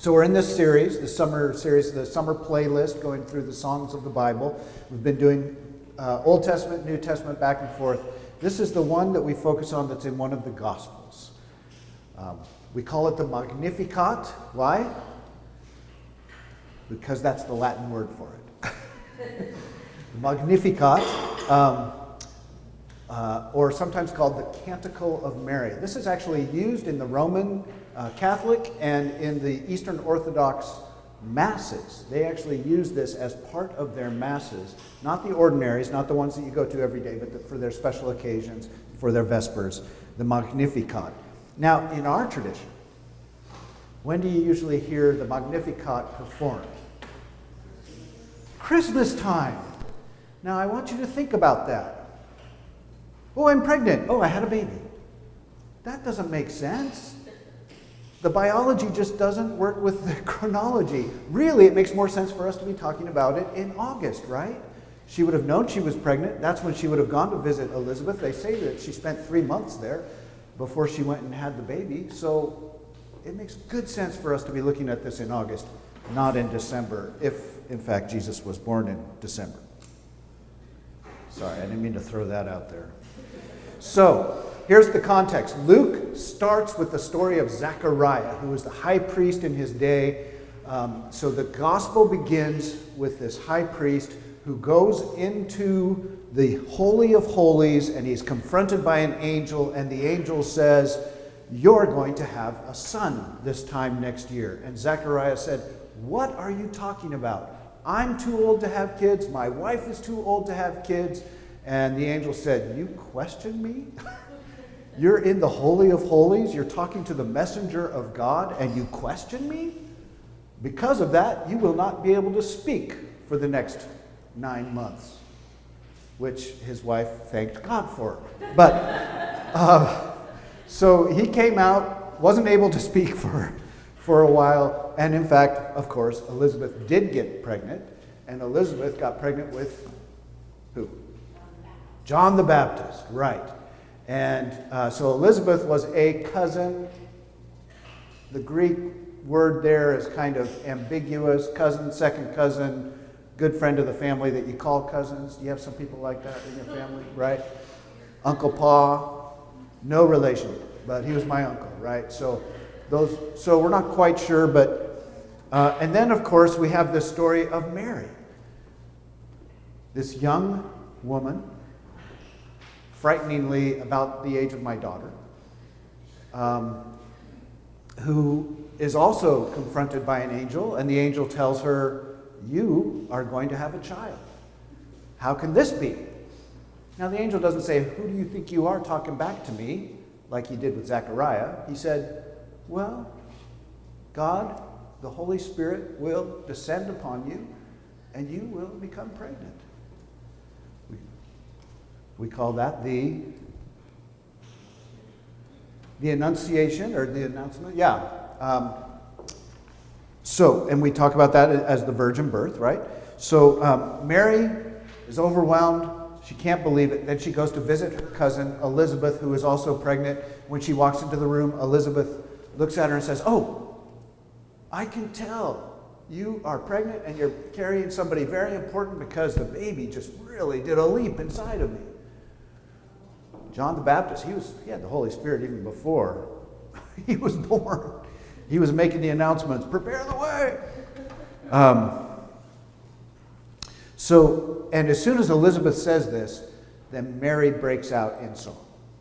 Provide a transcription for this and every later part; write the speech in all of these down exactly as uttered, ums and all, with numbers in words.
So we're in this series, the summer series, the summer playlist, going through the songs of the Bible. We've been doing uh, Old Testament, New Testament, back and forth. This is the one that we focus on that's in one of the Gospels. Um, we call it the Magnificat. Why? Because that's the Latin word for it. Magnificat, um, uh, or sometimes called the Canticle of Mary. This is actually used in the Roman uh, Catholic and in the Eastern Orthodox masses. They actually use this as part of their masses, not the ordinaries, not the ones that you go to every day, but the, for their special occasions, for their Vespers, the Magnificat. Now, in our tradition, when do you usually hear the Magnificat performed? Christmas time. Now, I want you to think about that. Oh, I'm pregnant. Oh, I had a baby. That doesn't make sense. The biology just doesn't work with the chronology. Really, it makes more sense for us to be talking about it in August, right? She would have known she was pregnant. That's when she would have gone to visit Elizabeth. They say that she spent three months there before she went and had the baby. So it makes good sense for us to be looking at this in August, not in December, if, in fact, Jesus was born in December. Sorry, I didn't mean to throw that out there. So, here's the context. Luke starts with the story of Zechariah, who was the high priest in his day. Um, so the gospel begins with this high priest who goes into the Holy of Holies, and he's confronted by an angel, and the angel says, "You're going to have a son this time next year." And Zechariah said, "What are you talking about? I'm too old to have kids. My wife is too old to have kids." And the angel said, "You question me? You're in the Holy of Holies. You're talking to the messenger of God, and you question me? Because of that, you will not be able to speak for the next nine months." Which his wife thanked God for. But, uh, so he came out, wasn't able to speak for, for a while. And in fact, of course, Elizabeth did get pregnant. And Elizabeth got pregnant with who? John the Baptist, right. And uh, so Elizabeth was a cousin. The Greek word there is kind of ambiguous. Cousin, second cousin, good friend of the family that you call cousins. Do you have some people like that in your family, right? Uncle Pa, no relation, but he was my uncle, right? So those. So we're not quite sure, but uh, and then of course we have this story of Mary, this young woman, frighteningly about the age of my daughter, um, who is also confronted by an angel, and the angel tells her, "You are going to have a child. How can this be?" Now the angel doesn't say, "Who do you think you are talking back to me?" like he did with Zechariah. He said, "Well, God, the Holy Spirit, will descend upon you, and you will become pregnant." We call that the, the Annunciation, or the announcement. Yeah. Um, so, and we talk about that as the virgin birth, right? So um, Mary is overwhelmed. She can't believe it. Then she goes to visit her cousin, Elizabeth, who is also pregnant. When she walks into the room, Elizabeth looks at her and says, "Oh, I can tell you are pregnant and you're carrying somebody very important because the baby just really did a leap inside of me." John the Baptist, he was he had the Holy Spirit even before he was born. He was making the announcements, "Prepare the way." Um, so, and as soon as Elizabeth says this, then Mary breaks out in song.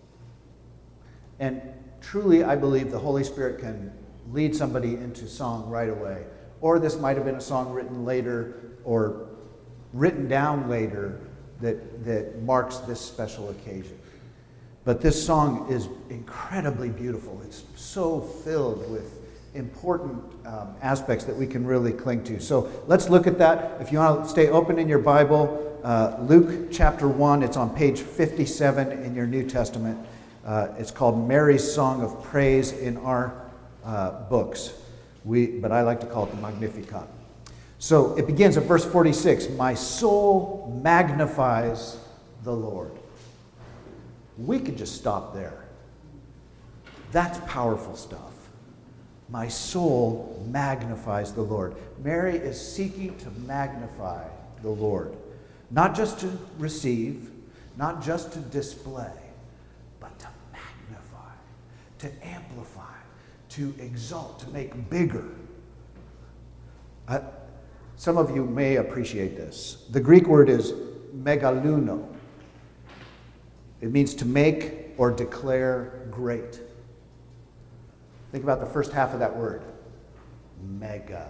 And truly, I believe the Holy Spirit can lead somebody into song right away. Or this might have been a song written later or written down later that, that marks this special occasion. But this song is incredibly beautiful. It's so filled with important um, aspects that we can really cling to. So let's look at that. If you want to stay open in your Bible, uh, Luke chapter one, it's on page fifty-seven in your New Testament. Uh, it's called Mary's Song of Praise in our uh, books. We, but I like to call it the Magnificat. So it begins at verse forty-six. "My soul magnifies the Lord." We could just stop there. That's powerful stuff. My soul magnifies the Lord. Mary is seeking to magnify the Lord. Not just to receive, not just to display, but to magnify, to amplify, to exalt, to make bigger. Uh, some of you may appreciate this. The Greek word is megaluno. It means to make or declare great. Think about the first half of that word. Mega.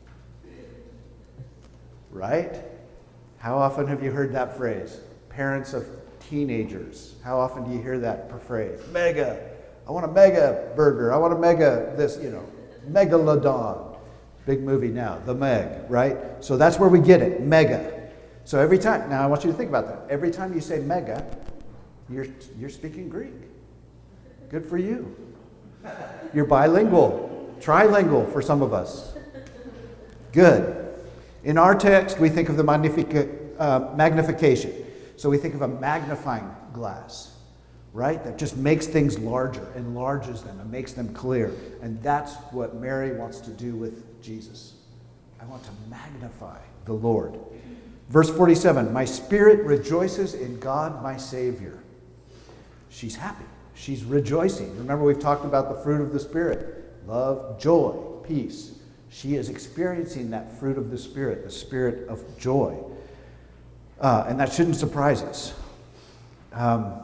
Right? How often have you heard that phrase? Parents of teenagers, how often do you hear that phrase? Mega. I want a mega burger. I want a mega this, you know, megalodon. Big movie now, The Meg, right? So that's where we get it, mega. So every time, now I want you to think about that. Every time you say mega, you're, you're speaking Greek. Good for you. You're bilingual, trilingual for some of us. Good. In our text, we think of the magnifica, uh, magnification. So we think of a magnifying glass, right? That just makes things larger, enlarges them, and makes them clear. And that's what Mary wants to do with Jesus. I want to magnify the Lord. Verse forty-seven, my spirit rejoices in God, my Savior. She's happy. She's rejoicing. Remember, we've talked about the fruit of the Spirit. Love, joy, peace. She is experiencing that fruit of the Spirit, the spirit of joy. Uh, and that shouldn't surprise us. Um,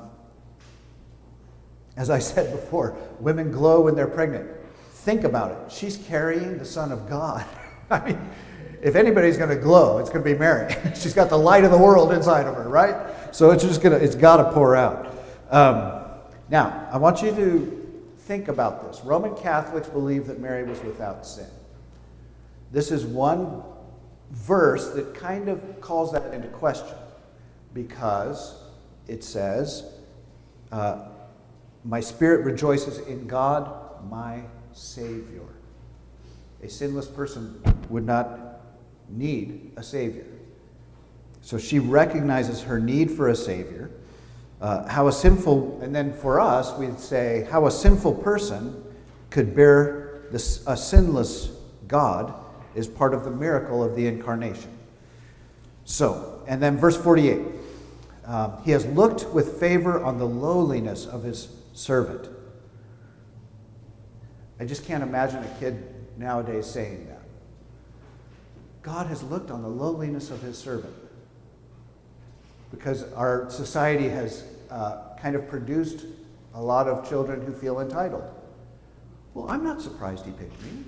as I said before, women glow when they're pregnant. Think about it. She's carrying the Son of God. I mean, if anybody's going to glow, it's going to be Mary. She's got the light of the world inside of her, right? So it's just going to, it's got to pour out. Um, now, I want you to think about this. Roman Catholics believe that Mary was without sin. This is one verse that kind of calls that into question, because it says, uh, my spirit rejoices in God, my Savior. A sinless person would not need a Savior. So she recognizes her need for a Savior. Uh, how a sinful, and then for us, we'd say, how a sinful person could bear this, a sinless God is part of the miracle of the incarnation. So, and then verse forty-eight. Um, he has looked with favor on the lowliness of his servant. I just can't imagine a kid nowadays saying that. God has looked on the lowliness of his servant. Because our society has uh, kind of produced a lot of children who feel entitled. Well, I'm not surprised he picked me.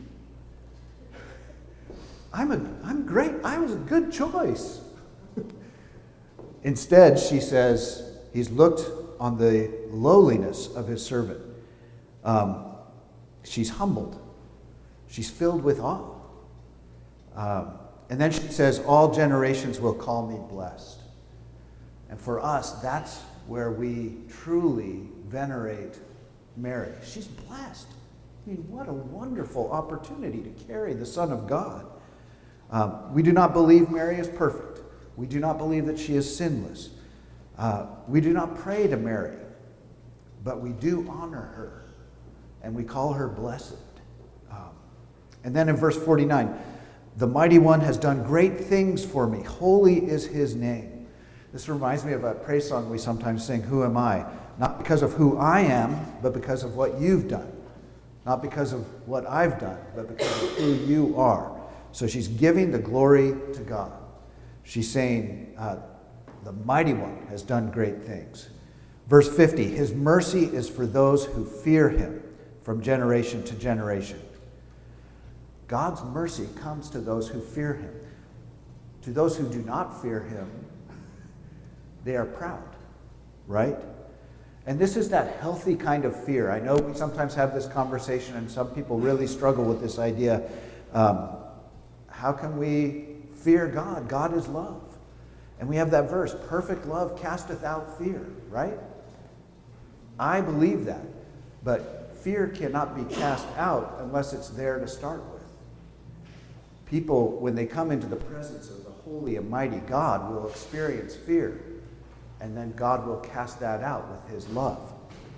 I'm, a, I'm great. I was a good choice. Instead, she says, he's looked on the lowliness of his servant. Um, she's humbled. She's filled with awe. Um, and then she says, all generations will call me blessed. And for us, that's where we truly venerate Mary. She's blessed. I mean, what a wonderful opportunity to carry the Son of God. Um, we do not believe Mary is perfect. We do not believe that she is sinless. Uh, we do not pray to Mary, but we do honor her, and we call her blessed. Um, and then in verse forty-nine, the Mighty One has done great things for me. Holy is his name. This reminds me of a praise song we sometimes sing, Who Am I? Not because of who I am, but because of what you've done. Not because of what I've done, but because of who you are. So she's giving the glory to God. She's saying, uh, the Mighty One has done great things. Verse fifty, his mercy is for those who fear him from generation to generation. God's mercy comes to those who fear him. To those who do not fear him, they are proud, right? And this is that healthy kind of fear. I know we sometimes have this conversation, and some people really struggle with this idea. Um, how can we fear God? God is love. And we have that verse, perfect love casteth out fear, right? I believe that. But fear cannot be cast out unless it's there to start with. People, when they come into the presence of the holy and mighty God, will experience fear. And then God will cast that out with his love.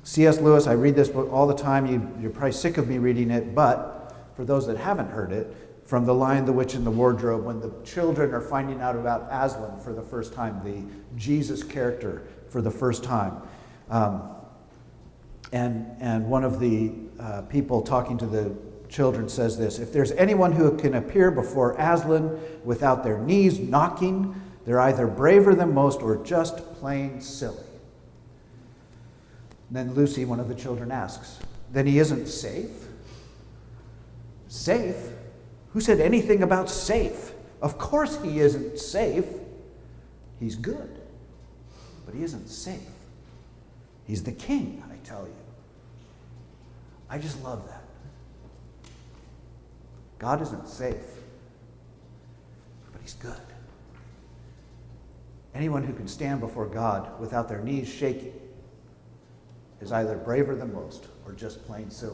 C S Lewis, I read this book all the time. You, you're probably sick of me reading it, but for those that haven't heard it, from The Lion, the Witch, and the Wardrobe, when the children are finding out about Aslan for the first time, the Jesus character for the first time. Um, and, and one of the uh, people talking to the children says this: if there's anyone who can appear before Aslan without their knees knocking, they're either braver than most or just plain silly. And then Lucy, one of the children, asks, then he isn't safe? Safe? Who said anything about safe? Of course he isn't safe. He's good, but he isn't safe. He's the king, I tell you. I just love that. God isn't safe, but he's good. Anyone who can stand before God without their knees shaking is either braver than most or just plain silly.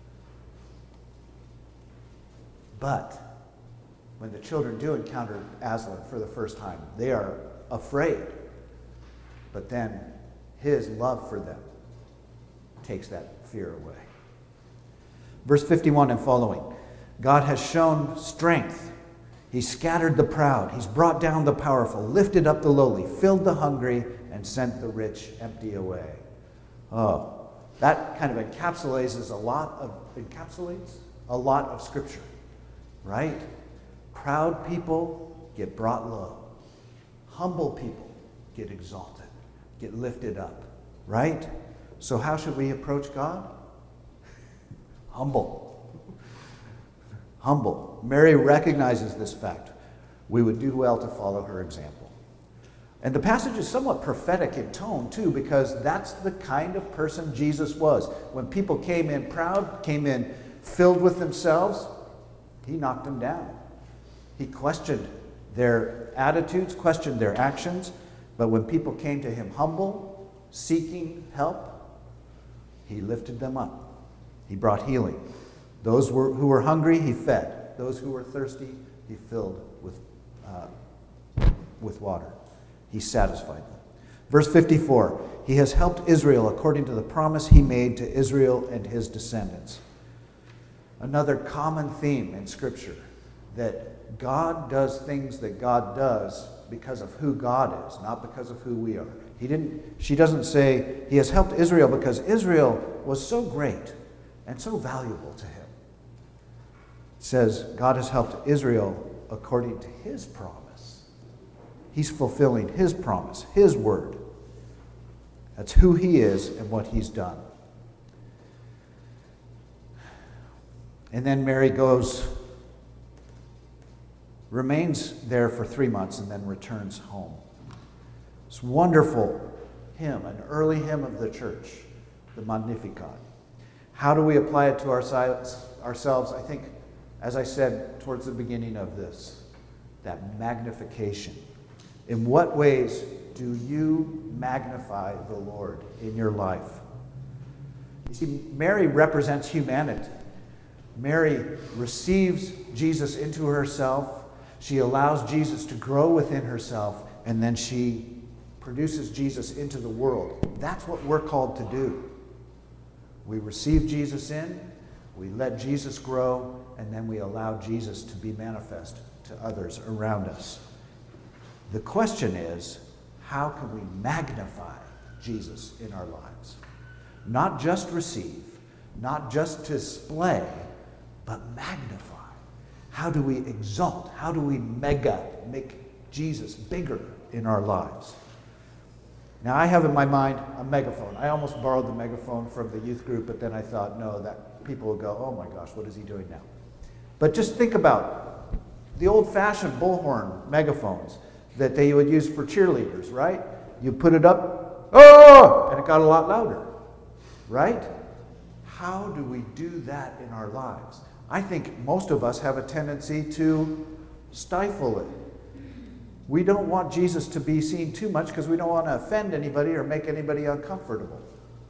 But when the children do encounter Aslan for the first time, they are afraid. But then his love for them takes that fear away. Verse fifty-one and following. God has shown strength. He scattered the proud. He's brought down the powerful, lifted up the lowly, filled the hungry, and sent the rich empty away. Oh, that kind of encapsulates a lot of encapsulates a lot of Scripture, right? Proud people get brought low. Humble people get exalted, get lifted up, right? So how should we approach God? Humble. Humble. Mary recognizes this fact. We would do well to follow her example. And the passage is somewhat prophetic in tone, too, because that's the kind of person Jesus was. When people came in proud, came in filled with themselves, he knocked them down. He questioned their attitudes, questioned their actions, but when people came to him humble, seeking help, he lifted them up. He brought healing. Those were, who were hungry, he fed. Those who were thirsty, he filled with, uh, with water. He satisfied them. Verse fifty-four, he has helped Israel according to the promise he made to Israel and his descendants. Another common theme in Scripture, that God does things that God does because of who God is, not because of who we are. He didn't, she doesn't say he has helped Israel because Israel was so great and so valuable to him. It says God has helped Israel according to his promise. He's fulfilling his promise, his word. That's who he is and what he's done. And then Mary goes, remains there for three months and then returns home. It's a wonderful hymn, an early hymn of the church, the Magnificat. How do we apply it to ourselves? I think, as I said towards the beginning of this, that magnification. In what ways do you magnify the Lord in your life? You see, Mary represents humanity. Mary receives Jesus into herself. She allows Jesus to grow within herself, and then she produces Jesus into the world. That's what we're called to do. We receive Jesus in, we let Jesus grow, and then we allow Jesus to be manifest to others around us. The question is, how can we magnify Jesus in our lives? Not just receive, not just display, but magnify. How do we exalt? How do we mega, make Jesus bigger in our lives? Now, I have in my mind a megaphone. I almost borrowed the megaphone from the youth group, but then I thought, no, that people will go, oh my gosh, what is he doing now? But just think about the old-fashioned bullhorn megaphones that they would use for cheerleaders, right? You put it up, oh, and it got a lot louder, right? How do we do that in our lives? I think most of us have a tendency to stifle it. We don't want Jesus to be seen too much because we don't want to offend anybody or make anybody uncomfortable.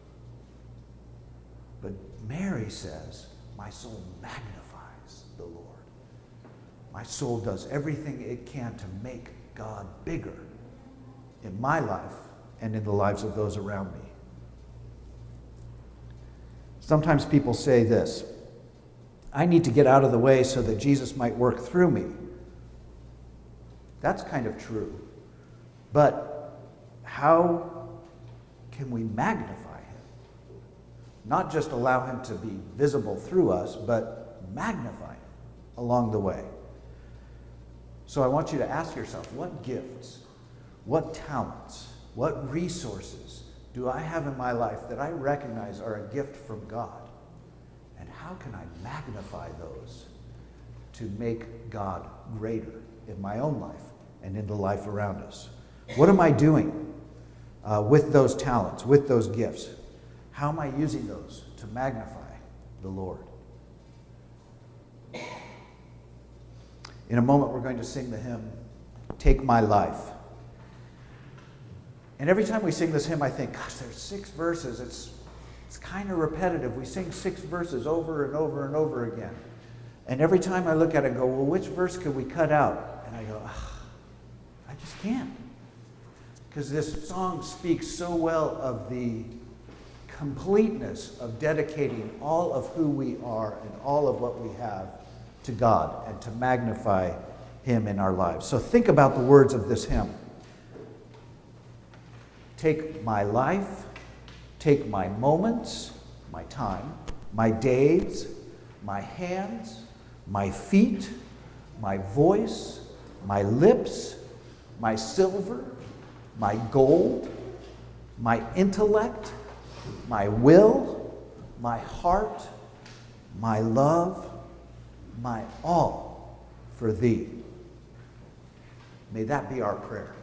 But Mary says, my soul magnifies the Lord. My soul does everything it can to make God bigger in my life and in the lives of those around me. Sometimes people say this: I need to get out of the way so that Jesus might work through me. That's kind of true. But how can we magnify him? Not just allow him to be visible through us, but magnify him along the way. So I want you to ask yourself, what gifts, what talents, what resources do I have in my life that I recognize are a gift from God? And how can I magnify those to make God greater in my own life and in the life around us? What am I doing uh, with those talents, with those gifts? How am I using those to magnify the Lord? In a moment, we're going to sing the hymn, Take My Life. And every time we sing this hymn, I think, gosh, there's six verses. It's, it's kind of repetitive. We sing six verses over and over and over again. And every time I look at it and go, well, which verse could we cut out? And I go, I just can't. Because this song speaks so well of the completeness of dedicating all of who we are and all of what we have to God and to magnify him in our lives. So think about the words of this hymn. Take my life, take my moments, my time, my days, my hands, my feet, my voice, my lips, my silver, my gold, my intellect, my will, my heart, my love, my all for thee. May that be our prayer.